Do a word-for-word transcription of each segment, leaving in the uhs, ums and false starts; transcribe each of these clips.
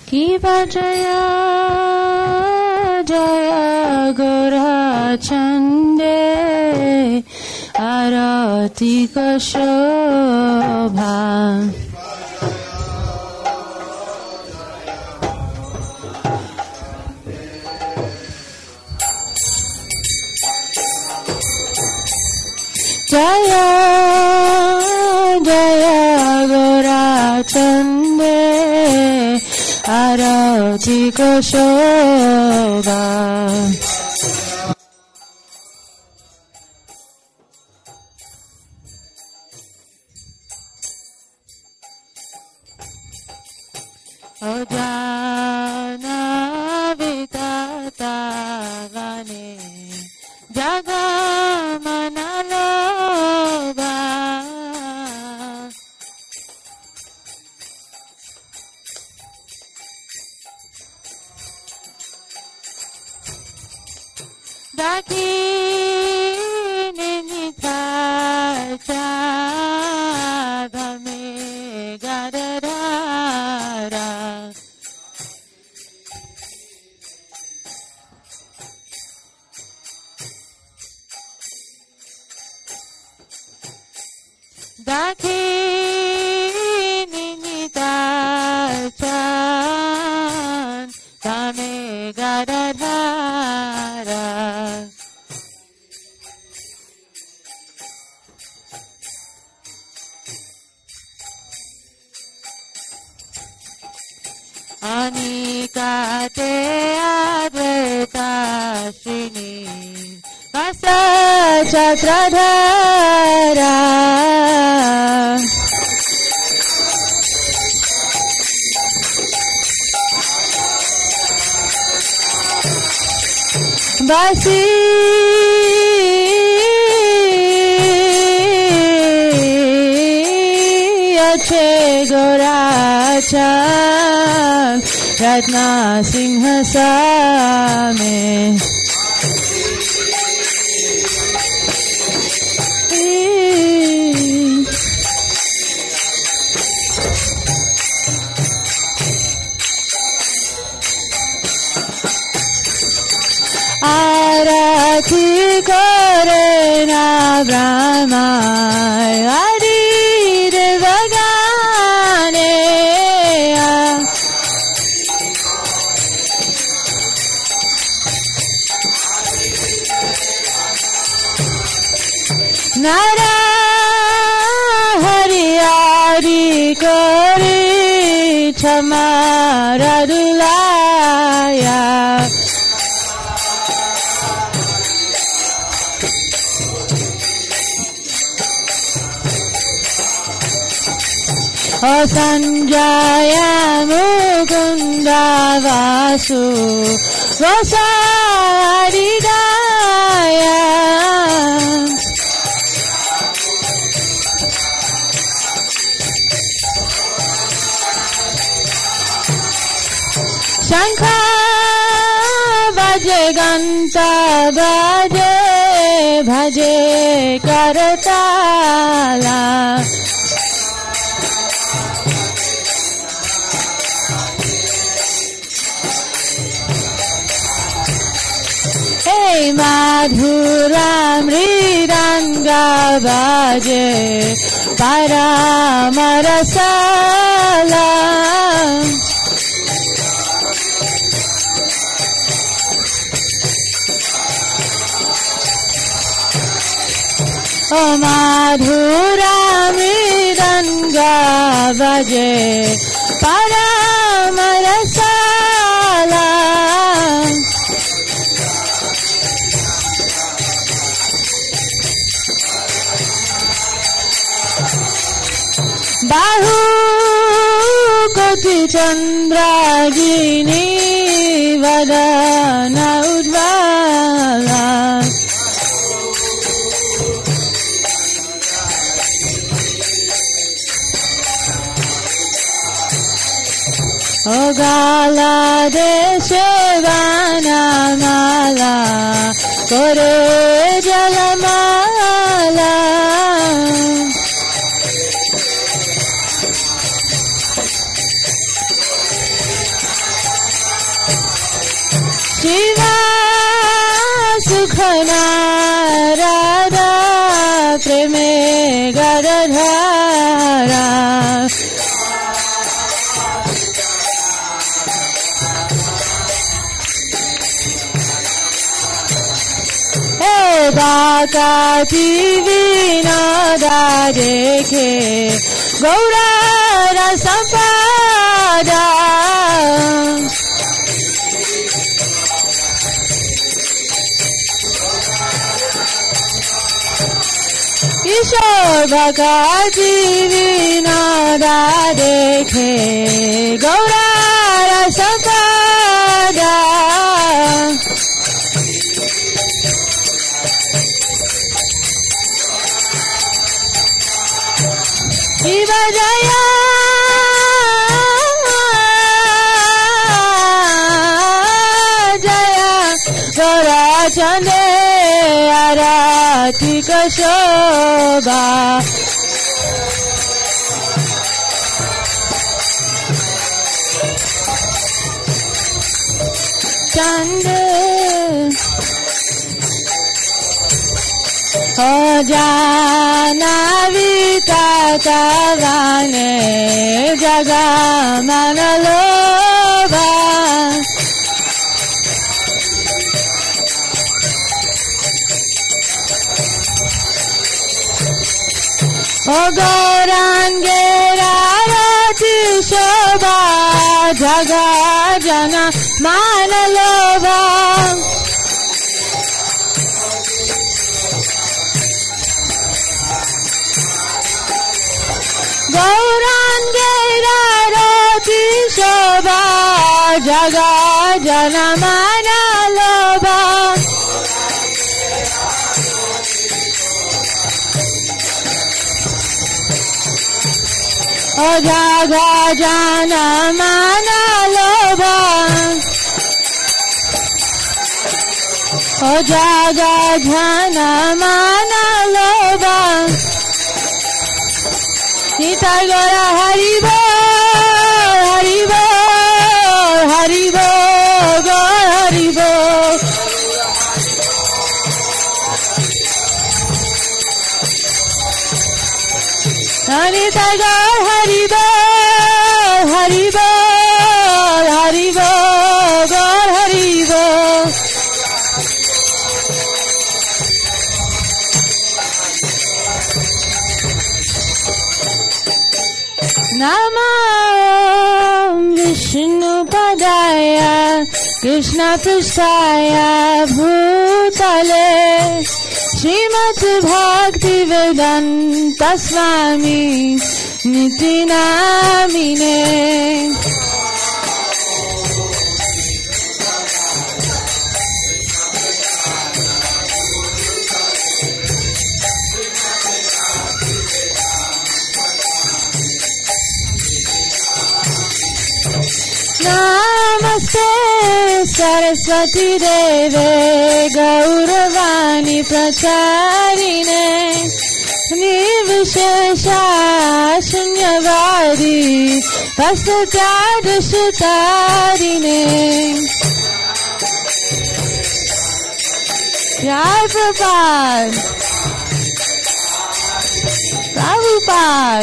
Kiva Jaya Jaya Gora Chande Arati Shobha Jaya Jaya Gora Chande Arati Shobha Ojana Vitata Vane Jagamanaloba Dakini Nitacha Dhame Gadadara Dakini Nitacha Dhame Gadadara Anikate Advaita Shrini Vasa Chatradhara Vasi Ache Goracha Ratna Singha Same Arati Korena Brahma Adi Devagane Nara Hari Adi Kori Chamaradulaya O Sanjaya Mukunda Vasu Vasaridaya Shankha Bhaje Ganta Bhaje Bhaje Karatala Hey Madhura Mridanga Bhaje Paramarasala O Madhura Mridanga Bhaje Paramarasala Bahu Koti Chandragini Vadana Udvala O Gala Deshe Vana Mala Kore Jalamala Shiva सुखना राधा प्रेमे गदधारा हे बाकाती विनोदा देखे गौरा रसपादा ईश्वर भक्ति विनोदा देखे गौरा रसपादा शिव जया जया गौरा चंदे आरती शोभा चंद हो जाना विताने जगा मन लोभा ओ गौरांगेरा रति शोभा जगा जना मान लोभा गौरांगेरा रति शोभा जगा जना मान लोभा ओ जागा जाना माना लोभा ओ जागा जाना माना लोभा सीता गोरा हरि बोल हरि बोल हरि बोल गौर हरि बोल हरि गौर हरि बोल हरि बोल हरि बोल गौर हरि बोल नमो विष्णुपदाय कृष्णपृष्ठाय भूतले श्रीमद् भक्ति वेदांत स्वामी निति नामिने नमस्ते सरस्वती देवे गौरवाणी प्रचारिणे निर्विशेषा शून्यवादी पश्चादशतारिणे जय प्रभुपाद प्रभुपाद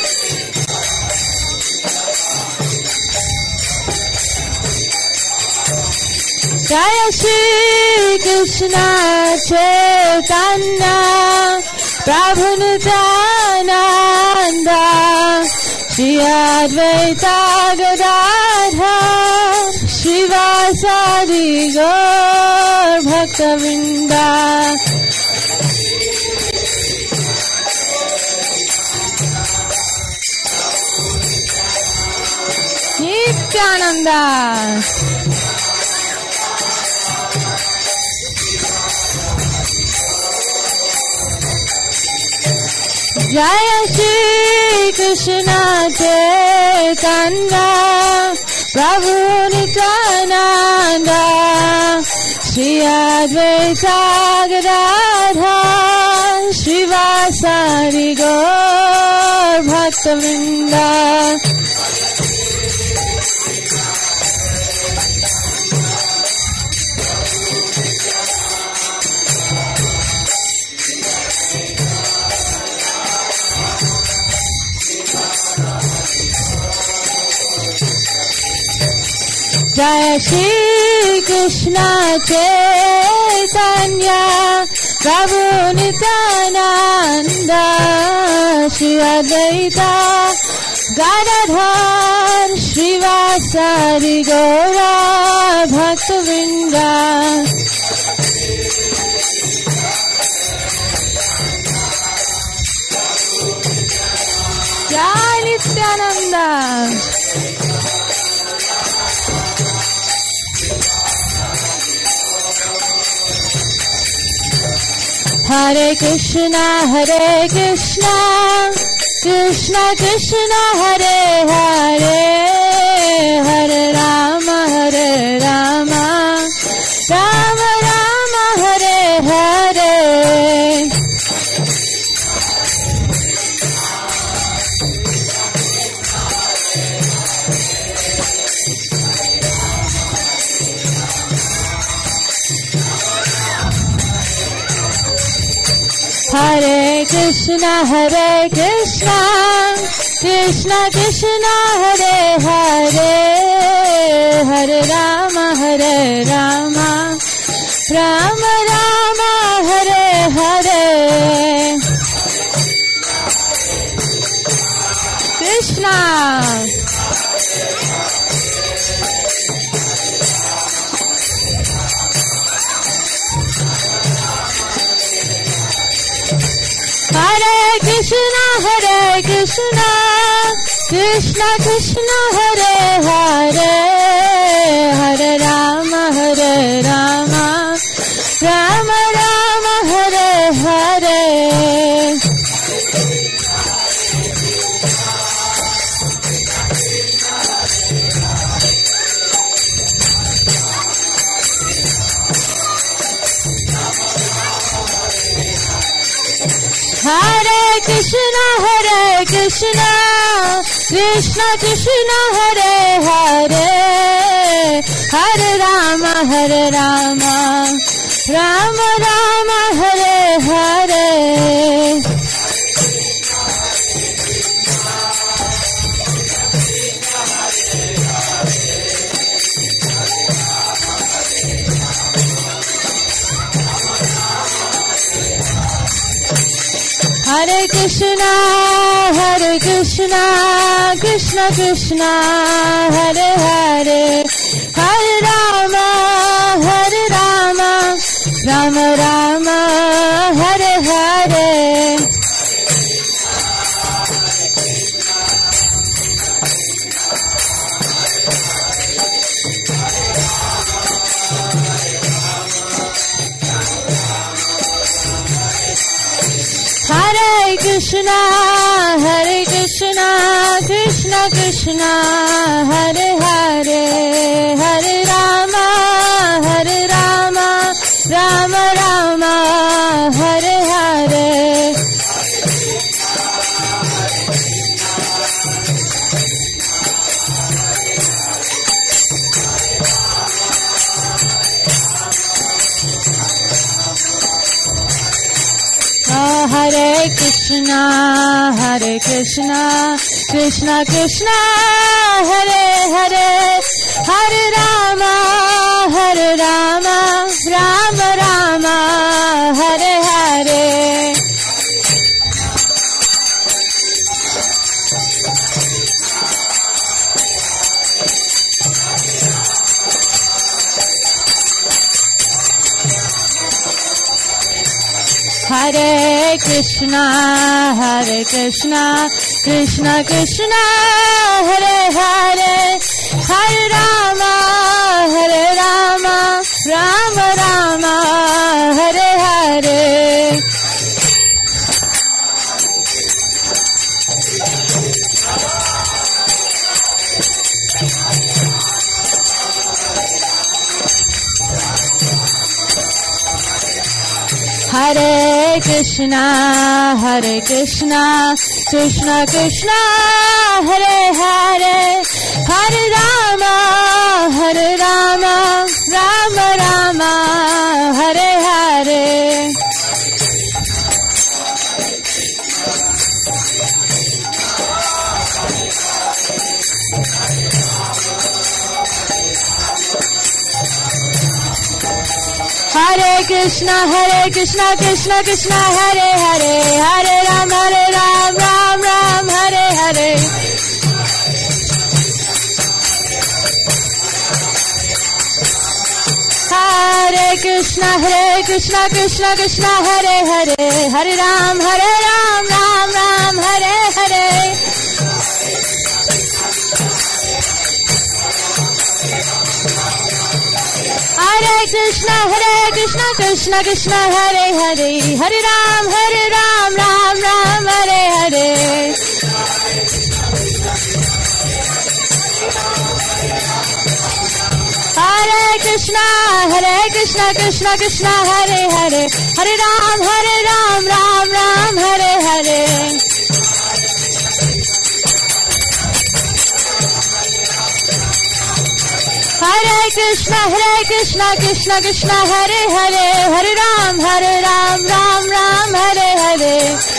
जय श्री कृष्ण चैतन्य प्रभु नित्यानंद श्री अद्वैत गदाधर शिवासादि गौर भक्तवृंद नित्यानंद जय श्री कृष्ण चैतन्य प्रभु नित्यानंद श्री अद्वैत गदाधर शिवासादि गौर भक्तवृंद जय श्री कृष्ण चैतन्य प्रभु नित्यानंद श्री अद्वैता गदाधर श्रीवासादि गौरा भक्तवृंद जय नित्यानंद। हरे कृष्णा हरे कृष्णा कृष्णा कृष्णा हरे हरे हरे राम हरे राम राम राम हरे हरे। हरे कृष्णा हरे कृष्णा कृष्णा कृष्णा हरे हरे हरे राम हरे राम राम राम हरे हरे। कृष्णा हरे कृष्णा हरे कृष्णा कृष्णा कृष्णा हरे हरे हरे राम हरे राम राम राम हरे हरे। हरे कृष्णा हरे कृष्णा कृष्णा कृष्णा हरे हरे हरे राम हरे राम राम राम हरे हरे। हरे कृष्णा हरे कृष्णा कृष्णा कृष्णा हरे हरे हरे राम हरे राम राम राम हरे हरे। हरे कृष्णा हरे कृष्णा कृष्णा कृष्णा हरे हरे हरे राम हरे राम राम राम हरे हरे। हरे कृष्णा हरे कृष्णा कृष्णा कृष्णा हरे हरे हरे राम हरे राम राम राम हरे हरे। हरे कृष्णा हरे कृष्णा कृष्णा कृष्णा हरे हरे हरे राम हरे राम राम राम हरे हरे। हरे कृष्णा हरे कृष्णा कृष्णा कृष्णा हरे हरे हरे राम हरे Ram Ram Ram Hare Hare. Hare Krishna, Hare Krishna, Krishna Krishna, Hare Hare, Hare Ram, Hare Ram, Ram Ram, Hare Hare. Hare Krishna, Hare Krishna, Krishna Krishna, Hare Hare, Hare Ram, Hare Ram, Ram Ram, Hare Hare. Hare Krishna, Hare Krishna, Krishna Krishna, Hare Hare, Hare Ram, Hare Ram, Ram Ram, Hare Hare. Hare Krishna, Hare Krishna, Krishna Krishna, Hare Hare, Hare Ram, Hare Ram, Ram Ram, Hare Hare. Hare Krishna, Hare Krishna, Krishna Krishna, Hare Hare, Hare Ram, Hare Ram, Ram Ram, Hare Hare.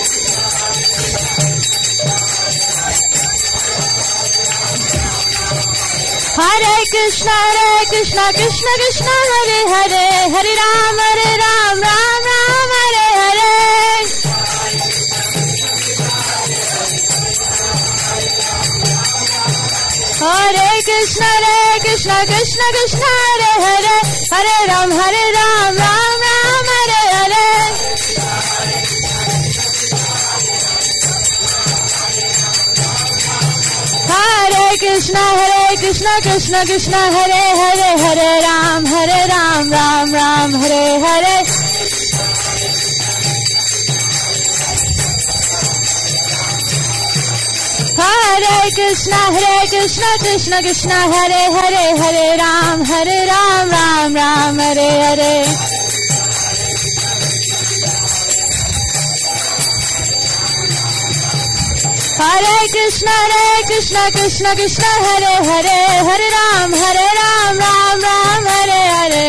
Hare Krishna, Hare Krishna, Krishna Krishna, Hare Hare, Hare Ram, Hare Ram, Ram Ram, Hare Hare. Hare Krishna, Hare Krishna, Krishna Krishna, Hare Hare, Hare Ram, Hare Ram, Ram Ram, Hare Hare. Hare Krishna, Hare Krishna, Krishna Krishna, Hare Hare, Hare Ram, Hare Ram, Ram Ram, Hare Hare. Hare Krishna, Hare Krishna, Krishna Krishna, Hare Hare, Hare Ram, Hare Ram, Ram Ram, Hare Hare. Hare Krishna, Hare Krishna, Krishna Krishna, Hare Hare, Hare Ram, Hare Ram, Ram Ram, Hare Hare.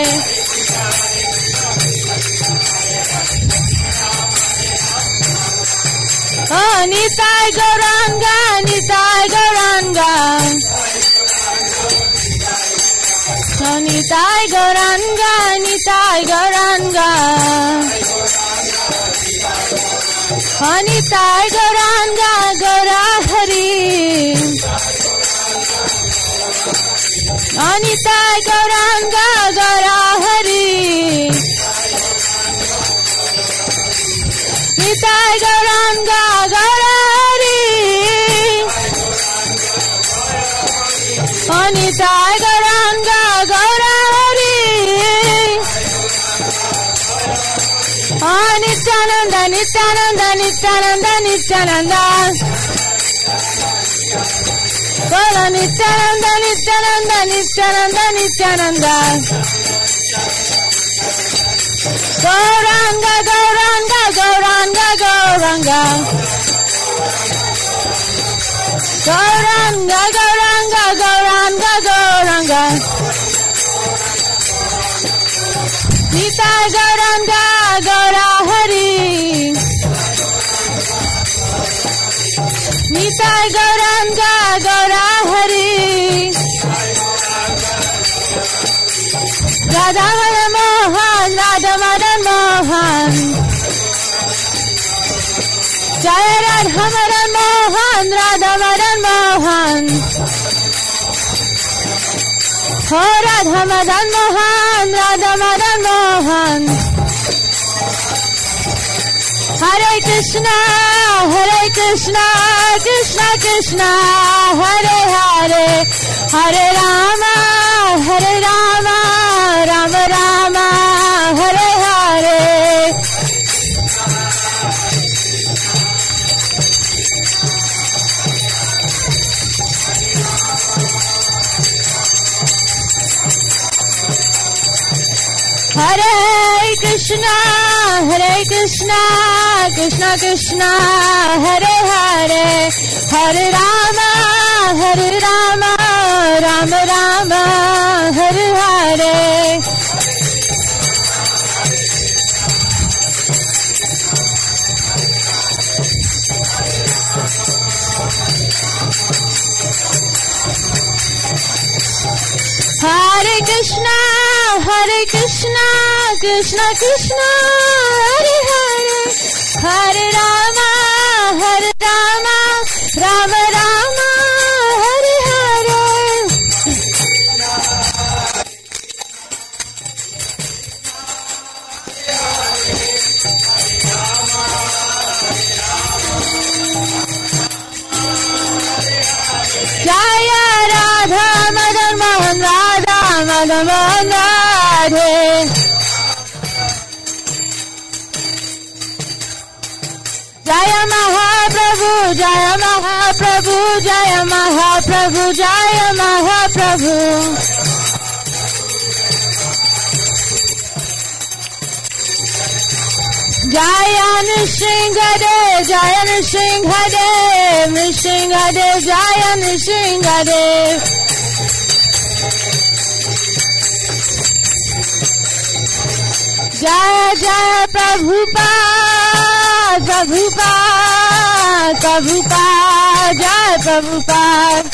Oh, Nitai Gauranga, Nitai Gauranga. Oh, Nitai Gauranga, Nitai Gauranga. Oh, Nitai Gauranga, Gaura Hari. Oh, Nitai Gauranga, Gaura Hari. Nitai Gauranga, Gaura Hari. Oh, Nitai Gauranga, Gaura Hari. Oh, Nityananda, Nityananda, Nityananda, Nityananda. Gaura Nityananda, Nityananda, Nityananda, Nityananda. Gauranga, Gauranga, Gauranga, Gauranga. Gauranga, Gauranga, Gauranga, Gauranga. Nitai Gauranga, Gaura Hari. Nitai Gauranga, Gaura Hari. Radha Madan Mohan, Radha Madan Mohan. Jaya Radha Madan Mohan, Radha Madan Mohan. Oh, Radha Madan Mohan, Radha Madan Mohan. Hare Krishna, Hare Krishna, Krishna Krishna, Hare Hare, Hare Rama, Hare Rama, Rama Rama, Hare Hare. Hare Krishna, Hare Krishna, Krishna Krishna, Hare Hare, Hare Rama, Hare Rama, Rama Rama, Hare Hare. Hare Krishna, Hare Krishna, Krishna Krishna, Hare Hare, Hare Rama, Hare Rama, Rama Rama, Hare Hare. Jaya Radha Madan Mohan Radha Madan Mohan Radhe. Jaya Mahaprabhu, Jaya Mahaprabhu, Jaya Mahaprabhu, Jaya Mahaprabhu. Jaya Nrsingadev, Jaya Nrsingadev, Nrsingadev, Jaya Nrsingadev. Jaya Jaya Prabhupada, Prabhupada, Prabhupada, Jaya Prabhupada.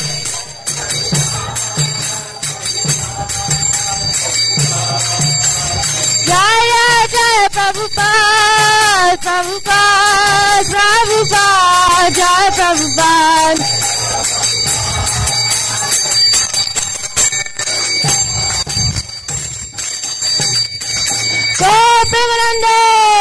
Jaya Jaya Prabhupada, Prabhupada, Prabhupada, Jaya Prabhupada.